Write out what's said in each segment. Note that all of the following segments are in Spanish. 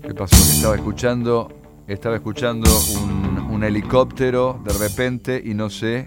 ¿Qué pasó? Estaba escuchando un helicóptero de repente y no sé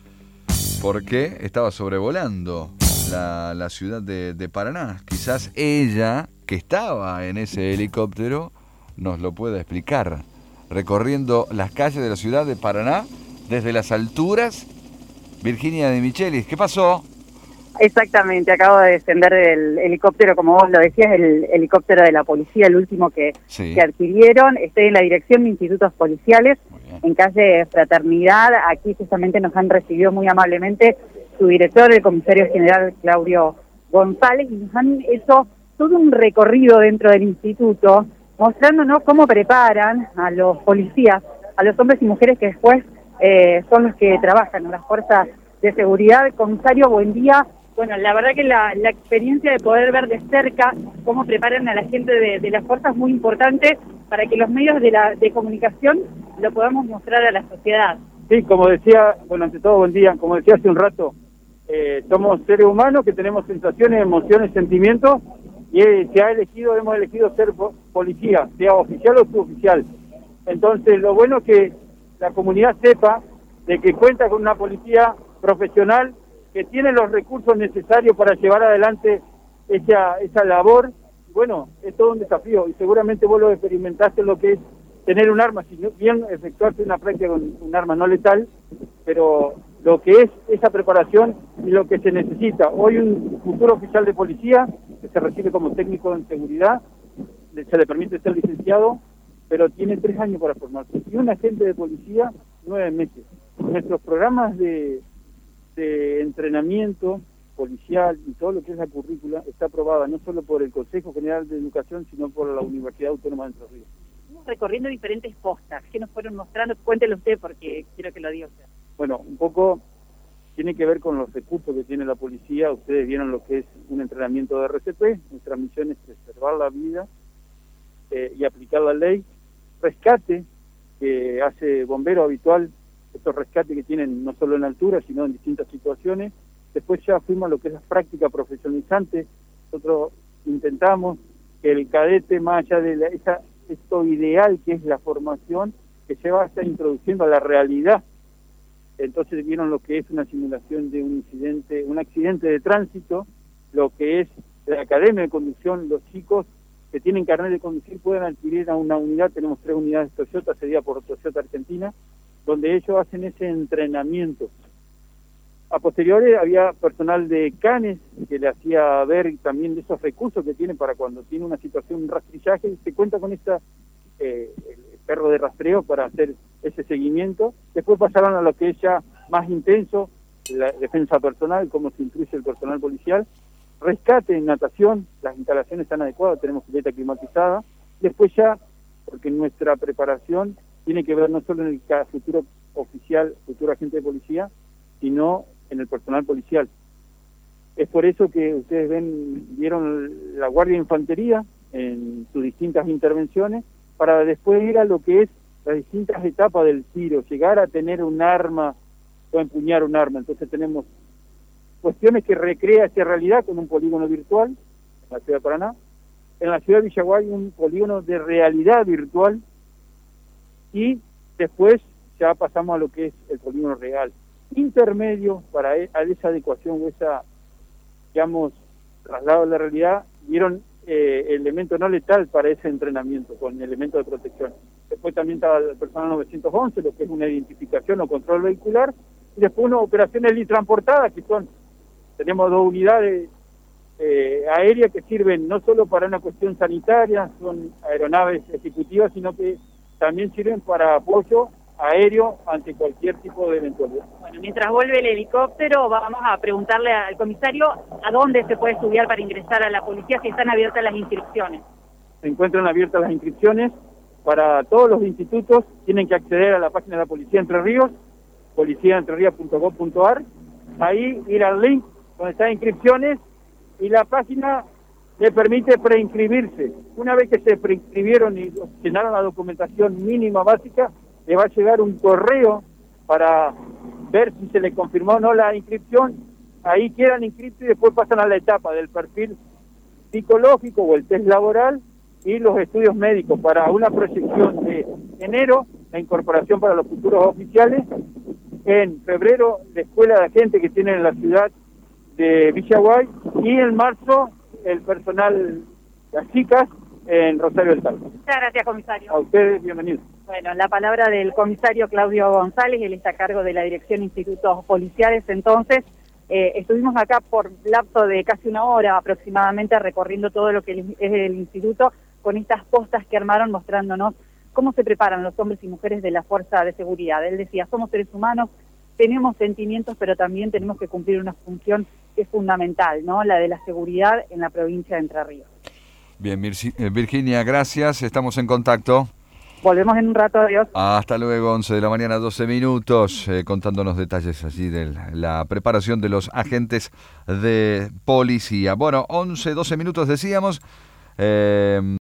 por qué estaba sobrevolando la ciudad de Paraná. Quizás ella, que estaba en ese helicóptero, nos lo pueda explicar. Recorriendo las calles de la ciudad de Paraná desde las alturas, Virginia de Michelis. ¿Qué pasó? Exactamente, acabo de descender del helicóptero, como vos lo decías, el helicóptero de la policía, el último que adquirieron. Estoy en la dirección de institutos policiales, en calle Fraternidad. Aquí justamente nos han recibido muy amablemente su director, el comisario general Claudio González, y nos han hecho todo un recorrido dentro del instituto, mostrándonos cómo preparan a los policías, a los hombres y mujeres que después son los que trabajan en las fuerzas de seguridad. Comisario, buen día. Bueno, la verdad que la experiencia de poder ver de cerca cómo preparan a la gente de las fuerzas es muy importante para que los medios de comunicación lo podamos mostrar a la sociedad. Sí, como decía, bueno, ante todo, buen día, como decía hace un rato, somos seres humanos que tenemos sensaciones, emociones, sentimientos, y hemos elegido ser policía, sea oficial o suboficial. Entonces, lo bueno es que la comunidad sepa de que cuenta con una policía profesional que tiene los recursos necesarios para llevar adelante esa labor. Bueno, es todo un desafío y seguramente vos lo experimentaste, lo que es tener un arma, si bien efectuarse una práctica con un arma no letal, pero lo que es esa preparación y lo que se necesita. Hoy un futuro oficial de policía que se recibe como técnico en seguridad, se le permite ser licenciado, pero tiene 3 años para formarse. Y un agente de policía, 9 meses. Nuestros programas de entrenamiento policial y todo lo que es la currícula está aprobada no solo por el Consejo General de Educación, sino por la Universidad Autónoma de Entre Ríos. Estamos recorriendo diferentes postas. ¿Qué nos fueron mostrando? Cuéntelo usted porque quiero que lo diga usted. Bueno, un poco tiene que ver con los recursos que tiene la policía. Ustedes vieron lo que es un entrenamiento de RCP. Nuestra misión es preservar la vida y aplicar la ley. Rescate, que hace bombero habitual, estos rescates que tienen no solo en altura, sino en distintas situaciones. Después ya fuimos a lo que es la práctica profesionalizante. Nosotros intentamos que el cadete, más allá de esto ideal que es la formación, que se va a estar introduciendo a la realidad. Entonces vieron lo que es una simulación de un accidente de tránsito, lo que es la academia de conducción. Los chicos que tienen carnet de conducir pueden adquirir a una unidad. Tenemos 3 unidades Toyota, cedida por Toyota Argentina, donde ellos hacen ese entrenamiento. A posteriores había personal de Canes que le hacía ver también de esos recursos que tiene para cuando tiene una situación, un rastrillaje, y se cuenta con el perro de rastreo para hacer ese seguimiento. Después pasaron a lo que es ya más intenso, la defensa personal, cómo se incluye el personal policial, rescate en natación, las instalaciones están adecuadas, tenemos pileta climatizada. Después ya, porque nuestra preparación tiene que ver no solo en el futuro oficial, futuro agente de policía, sino en el personal policial. Es por eso que ustedes vieron la Guardia de Infantería en sus distintas intervenciones, para después ir a lo que es las distintas etapas del tiro, llegar a tener un arma o empuñar un arma. Entonces tenemos cuestiones que recrea esta realidad con un polígono virtual en la ciudad de Paraná. En la ciudad de Villaguay un polígono de realidad virtual, y después ya pasamos a lo que es el polígono real. Intermedio para esa adecuación o esa, digamos, traslado a la realidad, vieron elemento no letal para ese entrenamiento con elementos de protección. Después también estaba el personal 911, lo que es una identificación o control vehicular, y después unas operaciones transportadas, que tenemos 2 unidades aéreas que sirven no solo para una cuestión sanitaria, son aeronaves ejecutivas, sino que también sirven para apoyo aéreo ante cualquier tipo de eventualidad. Bueno, mientras vuelve el helicóptero, vamos a preguntarle al comisario a dónde se puede estudiar para ingresar a la policía, si están abiertas las inscripciones. Se encuentran abiertas las inscripciones para todos los institutos. Tienen que acceder a la página de la Policía Entre Ríos, policiaentrerríos.gov.ar, ahí ir al link donde está inscripciones, y la página le permite preinscribirse. Una vez que se preinscribieron y llenaron la documentación mínima básica, le va a llegar un correo para ver si se le confirmó o no la inscripción. Ahí quedan inscritos y después pasan a la etapa del perfil psicológico o el test laboral, y los estudios médicos para una proyección de enero, la incorporación para los futuros oficiales, en febrero la escuela de agentes que tienen en la ciudad de Villaguay, y en marzo el personal, las chicas, en Rosario del Talco. Muchas gracias, comisario. A ustedes, bienvenidos. Bueno, la palabra del comisario Claudio González, él está a cargo de la Dirección de Institutos Policiales. Entonces, estuvimos acá por lapso de casi una hora aproximadamente recorriendo todo lo que es el instituto con estas postas que armaron mostrándonos cómo se preparan los hombres y mujeres de la fuerza de seguridad. Él decía, somos seres humanos, tenemos sentimientos, pero también tenemos que cumplir una función que es fundamental, ¿no? La de la seguridad en la provincia de Entre Ríos. Bien, Virginia, gracias, estamos en contacto. Volvemos en un rato, adiós. Hasta luego, 11 de la mañana, 12 minutos, contándonos detalles allí de la preparación de los agentes de policía. Bueno, 11, 12 minutos decíamos.